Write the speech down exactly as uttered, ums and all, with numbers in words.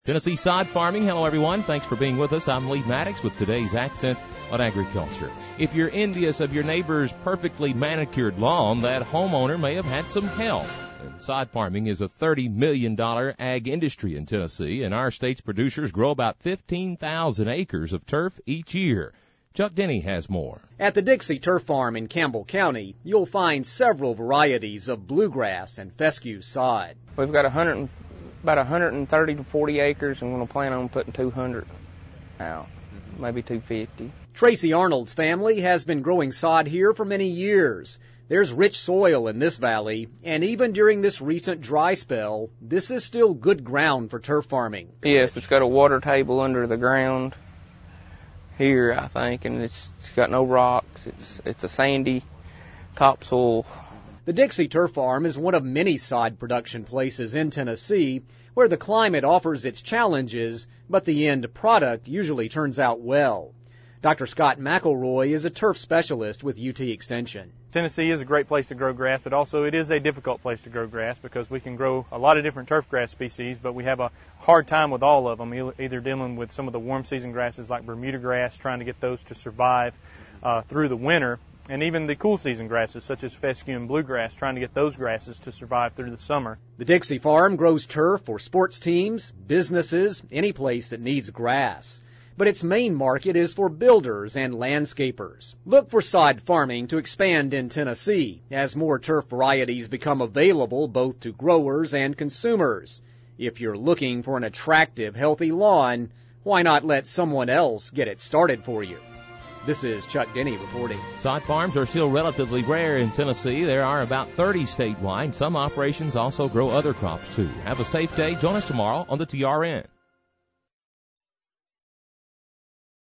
Tennessee Sod Farming. Hello, everyone. Thanks for being with us. I'm Lee Maddox with today's Accent on Agriculture. If you're envious of your neighbor's perfectly manicured lawn, that homeowner may have had some help. And sod farming is a thirty million dollars ag industry in Tennessee, and our state's producers grow about fifteen thousand acres of turf each year. Chuck Denny has more. At the Dixie Turf Farm in Campbell County, you'll find several varieties of bluegrass and fescue sod. We've got one hundred about one hundred thirty to forty acres, and we're going to plan on putting two hundred out, maybe two hundred fifty. Tracy Arnold's family has been growing sod here for many years. There's rich soil in this valley, and even during this recent dry spell, this is still good ground for turf farming. Yes, it's got a water table under the ground here, I think, and it's, it's got no rocks. It's, it's a sandy topsoil. The Dixie Turf Farm is one of many sod production places in Tennessee where the climate offers its challenges, but the end product usually turns out well. Doctor Scott McElroy is a turf specialist with U T Extension. Tennessee is a great place to grow grass, but also it is a difficult place to grow grass because we can grow a lot of different turf grass species, but we have a hard time with all of them, either dealing with some of the warm season grasses like Bermuda grass, trying to get those to survive uh, through the winter, and even the cool season grasses such as fescue and bluegrass, trying to get those grasses to survive through the summer. The Dixie Farm grows turf for sports teams, businesses, any place that needs grass. But its main market is for builders and landscapers. Look for sod farming to expand in Tennessee as more turf varieties become available both to growers and consumers. If you're looking for an attractive, healthy lawn, why not let someone else get it started for you? This is Chuck Denny reporting. Sod farms are still relatively rare in Tennessee. There are about thirty statewide. Some operations also grow other crops, too. Have a safe day. Join us tomorrow on the T R N.